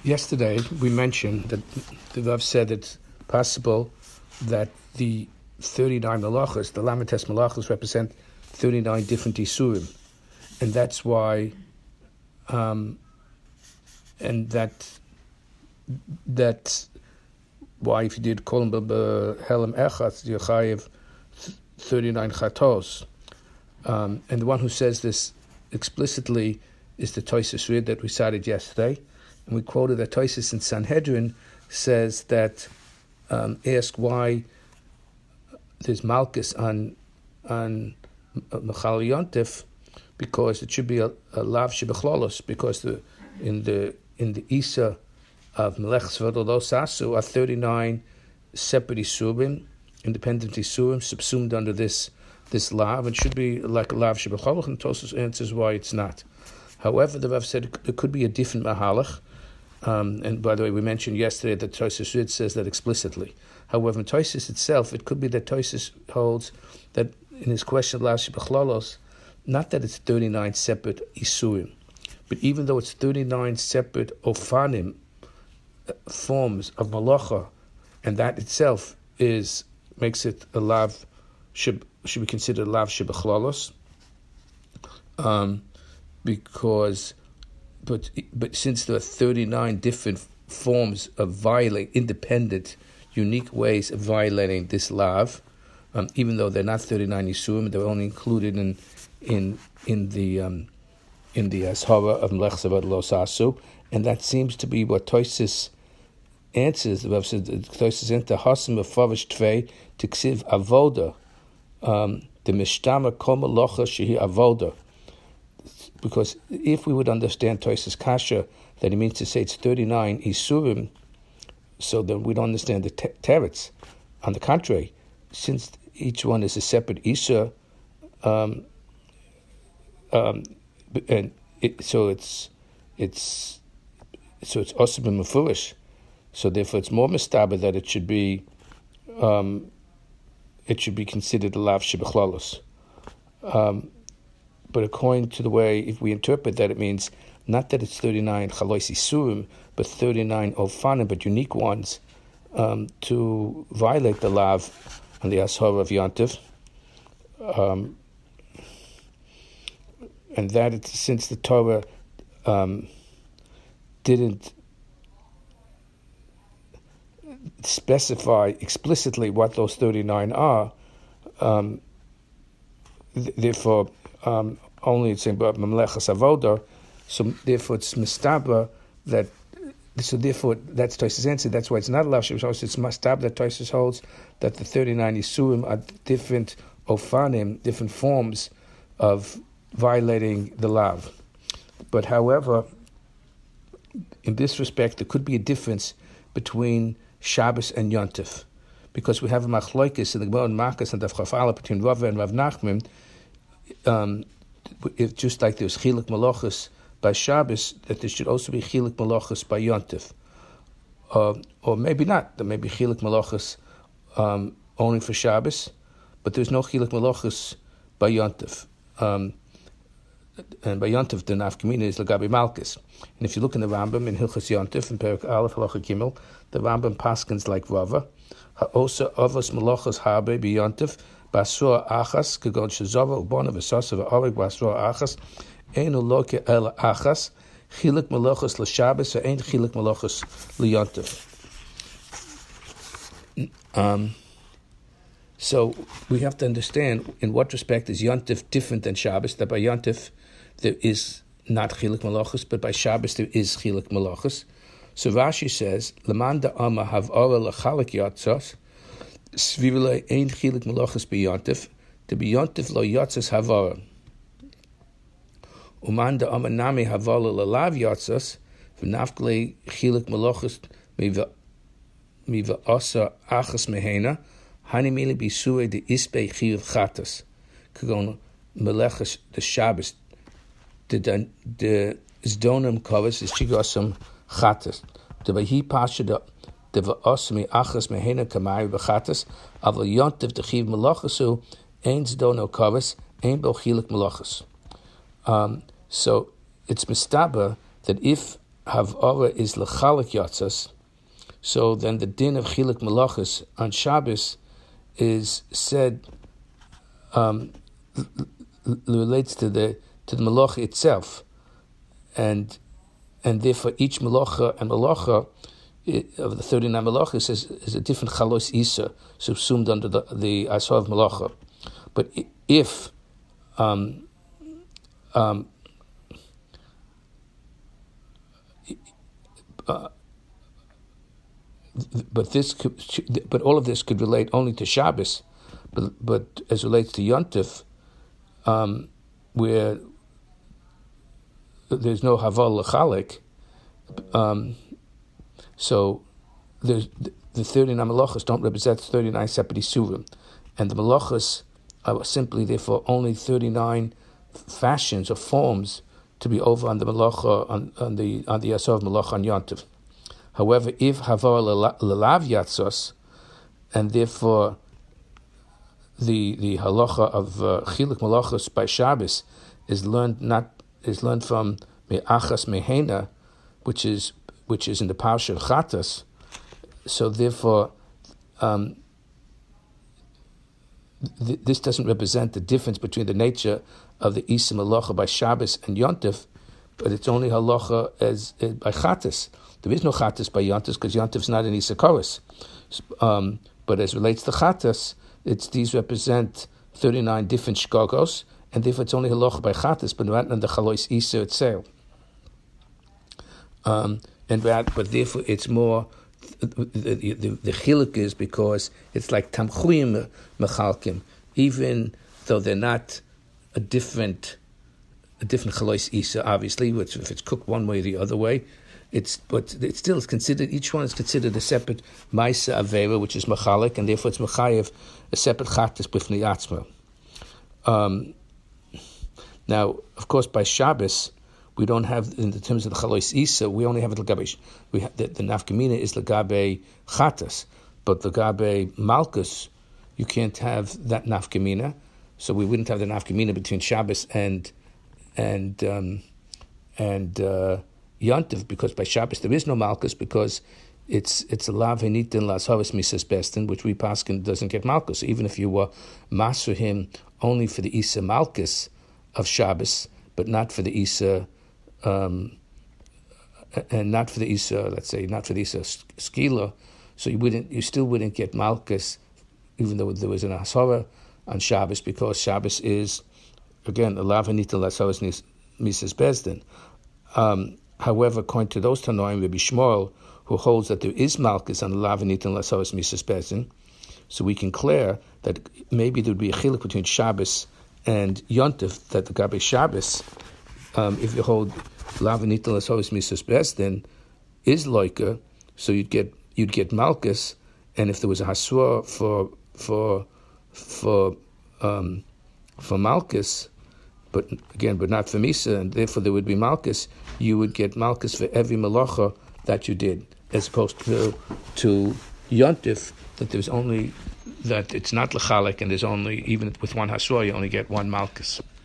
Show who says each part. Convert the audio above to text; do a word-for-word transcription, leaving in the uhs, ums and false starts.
Speaker 1: Yesterday we mentioned that the Rav said it's possible that the thirty-nine malachos, the Lamites malachos, represent thirty-nine different isurim, and that's why, um, and that that's why if you did kolam b'helem echad, you chayiv thirty-nine chatos, um, and the one who says this explicitly is the Tosfos Rid that we cited yesterday. And we quoted that Tosfos in Sanhedrin says that, um, ask why there's Malchus on on Mechal Yontif, because it should be a, a Lav Shebechlolos, because the in the in the Isa of Melech Tzvot Lo Sasu are thirty-nine separate Isurim, independent Isurim, subsumed under this this Lav, and should be like a Lav Shebechlolos, and Tosfos answers why it's not. However, the Rav said it could be a different Mahalach. Um, and by the way, we mentioned yesterday that Tosfos Rid says that explicitly. However, in Tosfos itself, it could be that Tosfos holds that in his question of Lav Shebechlolos, not that it's thirty-nine separate Isurim, but even though it's thirty-nine separate Ofanim, uh, forms of Malacha, and that itself is makes it a Lav, should, should be considered a Lav Shebechlolos, um, because... But but since there are thirty-nine different forms of violate, independent, unique ways of violating this lav, um, even though they're not thirty-nine Yisurim, they're only included in in in the um, in the Ashara of Melech Tzvot Lo Sasu, and that seems to be what Tosfos answers. The Rav says Tosfos enter Hasim of Favish Tvei Tiksiv Avoda, the Mishtama Kol Malacha Shehi Avoda. Because if we would understand Tosfos Kasha, that he means to say it's thirty-nine Isurim, so then we'd understand the te- teretz. On the contrary, since each one is a separate Isur, um, um, and it, so it's it's so it's osib and mefurish. So therefore, it's more mistaba that it should be um, it should be considered a lav shebechlolos. Um, But according to the way, if we interpret that, it means not that it's thirty-nine chalois isurim, but thirty-nine ofanim, but unique ones, um, to violate the lav on the ashara of Yontif. Um, and that it, since the Torah um, didn't specify explicitly what those thirty-nine are, um, th- therefore... Um, only it's saying about Mamlechas Avoda, so therefore it's mistaba that. So therefore that's Tosfos' answer. That's why it's not Lav Shebechlolos. It's mistaba that Tosfos holds that the thirty-nine Yisurim are different ofanim, different forms of violating the Lav. But however, in this respect, there could be a difference between Shabbos and Yontif, because we have a machlokes in the Gemara and Makkos and Daf Chaf Aleph between Rav and Rav Nachman. Um, if just like there's chiluk malachos by Shabbos, that there should also be chiluk malachos by Yontif, uh, or maybe not. There may be chiluk malachos um, only for Shabbos, but there's no chiluk malachos by Yontif. Um, and by Yontif, the nafkamina is lagabi malchus. And if you look in the Rambam in Hilchos Yontif in Perek Aleph Halacha Gimel, the Rambam paskins like Rava, ha'osa avos malachos habe by Yontif. Basur achas kagon shezava ubona v'sasa v'arig basur achas ein uloke el achas chilik malachos l'shabbos ve'ein chilik malachos l'yontif. Um. So we have to understand in what respect is Yontif different than Shabbos. That by Yontif there is not chilik malachos, but by Shabbos there is chilik malachos. So Rashi says leman da'ama havara l'chalik yatzos. Svivile ein chilik malachos b'yontif, to b'yontif lo yotzas havara. Uman da amanami havala lalav yotzas, v'nafkle chilik malachos miva miva asa achas mehena, hani mili b'sure de ispe chiv chatas, kagon melechas the Shabbos, the the zdonim covers the shigosam chatas, the vahi pasha the the v'osmi achas mehena kamai v'chatas, aval yontiv the chiv malachasu, ein zdono covers, ein bo chilik malachos. Um, so it's mistaba that if Havara is Lechalik Yatzas, so then the din of Chilik Malachas on Shabbos is said, um, relates to the to the Malacha itself, and and therefore each Malacha and Malacha of the thirty-nine Malachas is, is a different Chalos Isa subsumed under the, the Asar of Malacha. But if um, um, uh, but this could, but all of this could relate only to Shabbos, but but as relates to Yontif, um, where there's no Haval L'chalik, um, so there's the thirty-nine Malachas don't represent thirty-nine separate Isurim, and the Malachas are simply therefore only thirty-nine fashions or forms to be over on the Malacha on, on the on the Asar of Malacha on Yontif. However, if Havar Lelav Yatzos, and therefore the the halacha of uh, Chilik Malachos by Shabbos is learned not is learned from Me'achas Mehena, which is which is in the Parsha Chatas. So therefore, um, th- this doesn't represent the difference between the nature of the Isa Malacha by Shabbos and Yontif, but it's only halacha as, as by Chatas. There is no Chatas by Yontif because Yontif is not an Isa Koros. Um, but as relates to Chatas, it's these represent thirty-nine different shkagos, and therefore it's only halacha by Chatas, but not in the Chalois Isa itself. Um, and that, but therefore it's more the the, the, the chiluk is because it's like tamchuyim mechalkim, even though they're not a different a different chalois isa, obviously, which if it's cooked one way or the other way, it's but it still is considered. Each one is considered a separate ma'isa avera, which is mechalik, and therefore it's mechayev a separate chatas b'fnei atzma. Um, now, of course, by Shabbos, we don't have, in the terms of the Chalois Isa, we only have it Lagabe, we have, the, the Nafkamina is Lagabe Chatas, but Lagabe Malchus, you can't have that Nafkamina, so we wouldn't have the Nafkamina between Shabbos and and um, and uh, Yontif, because by Shabbos there is no Malchus, because it's it's a Lav Henitin Las Havis Misas Bestin, which we paskin doesn't get Malchus. Even if you were master him only for the Isa Malchus of Shabbos, but not for the Isa Um, and not for the Isa, let's say, not for the Isa Skila, so you wouldn't, you still wouldn't get Malchus, even though there was an Asara on Shabbos, because Shabbos is, again, a Lavanita Lasaras Misas Bezdin. Um, however, according to those Tanoim, Rabbi Shmuel, who holds that there is Malchus on the Lavanita Lasaras Misas Bezdin, so we can clear that maybe there would be a chiluk between Shabbos and Yontif, that the Gabe Shabbos, Um, if you hold Lavanita Lasavis Misas Besdin is loika, so you'd get you'd get Malchus, and if there was a haswa for for for um, for Malchus, but again, but not for Misa, and therefore there would be Malchus, you would get Malchus for every malacha that you did, as opposed to to Yontif, that there's only that it's not lechalik, and there's only, even with one haswa you only get one Malchus.